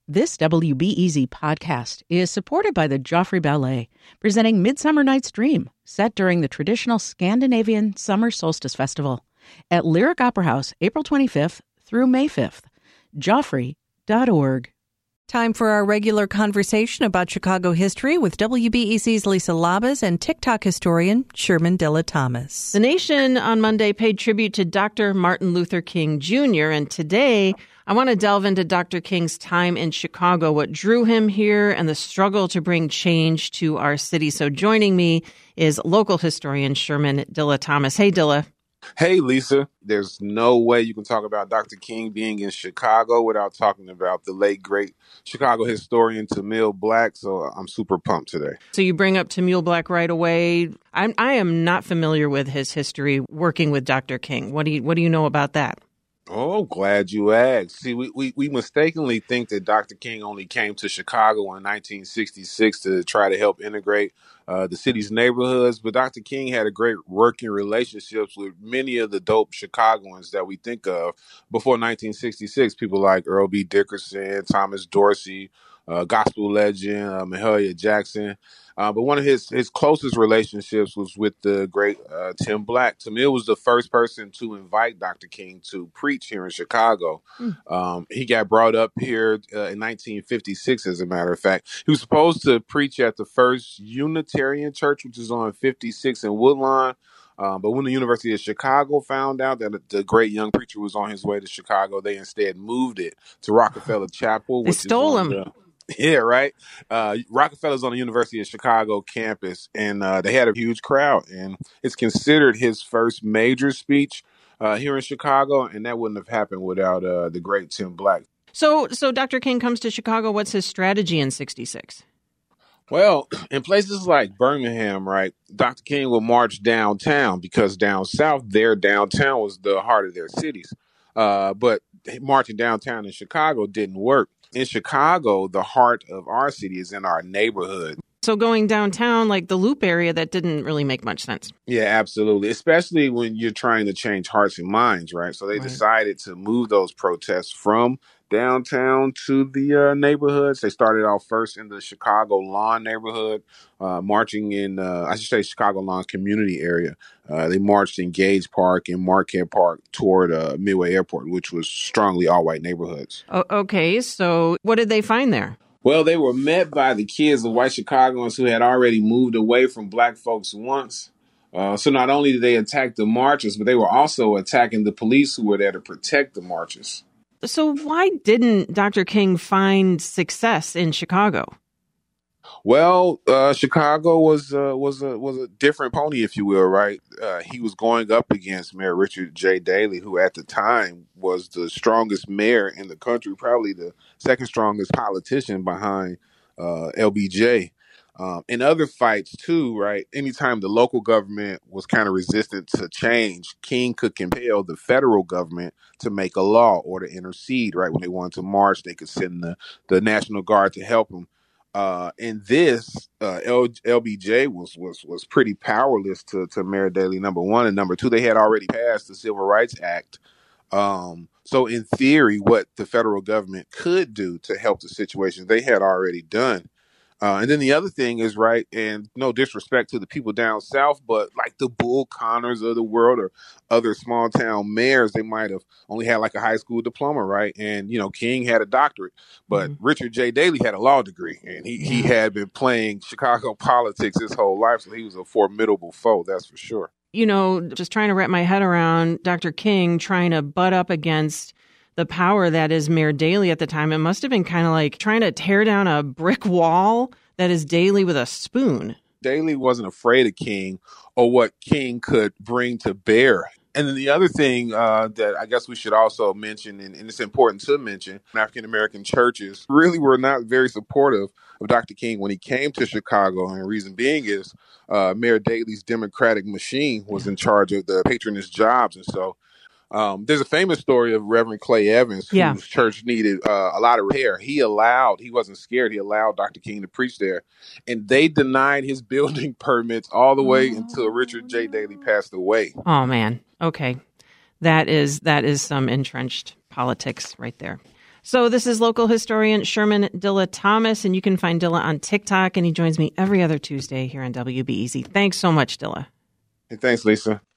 This WBEZ podcast is supported by the Joffrey Ballet, presenting Midsummer Night's Dream, set during the traditional Scandinavian Summer Solstice Festival at Lyric Opera House, April 25th through May 5th. Joffrey.org. Time for our regular conversation about Chicago history with WBEZ's Lisa Labas and TikTok historian Sherman Dilla Thomas. The Nation on Monday paid tribute to Dr. Martin Luther King Jr., and today I want to delve into Dr. King's time in Chicago, what drew him here, and the struggle to bring change to our city. So joining me is local historian Sherman Dilla Thomas. Hey, Dilla. Hey, Lisa. There's no way you can talk about Dr. King being in Chicago without talking about the late, great Chicago historian Tamil Black, so I'm super pumped today. So you bring up Tamil Black right away. I am not familiar with his history working with Dr. King. What do you know about that? Oh, glad you asked. See, we mistakenly think that Dr. King only came to Chicago in 1966 to try to help integrate the city's neighborhoods, but Dr. King had a great working relationships with many of the dope Chicagoans that we think of before 1966. People like Earl B. Dickerson, Thomas Dorsey, gospel legend Mahalia Jackson. But one of his closest relationships was with the great Tim Black. Tamil was the first person to invite Dr. King to preach here in Chicago. He got brought up here in 1956, as a matter of fact. He was supposed to preach at the First Unitarian Church, which is on 56 and Woodlawn. But when the University of Chicago found out that the great young preacher was on his way to Chicago, they instead moved it to Rockefeller Chapel. They stole him. Yeah, right. Rockefeller's on the University of Chicago campus, and they had a huge crowd. And it's considered his first major speech here in Chicago, and that wouldn't have happened without the great Tim Black. So Dr. King comes to Chicago. What's his strategy in 66? Well, in places like Birmingham, right, Dr. King will march downtown because down south, their downtown was the heart of their cities. But marching downtown in Chicago didn't work. In Chicago, the heart of our city is in our neighborhood. So going downtown, like the Loop area, that didn't really make much sense. Yeah, absolutely. Especially when you're trying to change hearts and minds, right? So they decided to move those protests from downtown to the neighborhoods. They started off first in the Chicago Lawn neighborhood, marching in, Chicago Lawn community area. They marched in Gage Park and Marquette Park toward Midway Airport, which was strongly all-white neighborhoods. Okay, so what did they find there? Well, they were met by the kids of white Chicagoans who had already moved away from black folks once. So not only did they attack the marchers, but they were also attacking the police who were there to protect the marchers. So why didn't Dr. King find success in Chicago? Well, Chicago was a different pony, if you will, right? He was going up against Mayor Richard J. Daley, who at the time was the strongest mayor in the country, probably the second strongest politician behind LBJ. In other fights too, right? Anytime the local government was kind of resistant to change, King could compel the federal government to make a law or to intercede, right? When they wanted to march, they could send the National Guard to help them. In this, LBJ was pretty powerless to Mayor Daley, number one. And number two, they had already passed the Civil Rights Act. So in theory, what the federal government could do to help the situation, they had already done. And then the other thing is, right, and no disrespect to the people down south, but like the Bull Connors of the world or other small town mayors, they might have only had like a high school diploma, right? And, King had a doctorate, but Richard J. Daley had a law degree, and he had been playing Chicago politics his whole life, so he was a formidable foe, that's for sure. Just trying to wrap my head around Dr. King trying to butt up against the power that is Mayor Daley at the time. It must have been kind of like trying to tear down a brick wall that is Daley with a spoon. Daley wasn't afraid of King or what King could bring to bear. And then the other thing that I guess we should also mention, and it's important to mention, African-American churches really were not very supportive of Dr. King when he came to Chicago. And the reason being is Mayor Daley's Democratic machine was in charge of the patronage jobs. And so there's a famous story of Reverend Clay Evans, whose church needed a lot of repair. He wasn't scared. He allowed Dr. King to preach there. And they denied his building permits all the way until Richard J. Daley passed away. Oh, man. Okay. That is some entrenched politics right there. So this is local historian Sherman Dilla Thomas, and you can find Dilla on TikTok, and he joins me every other Tuesday here on WBEZ. Thanks so much, Dilla. Hey, thanks, Lisa.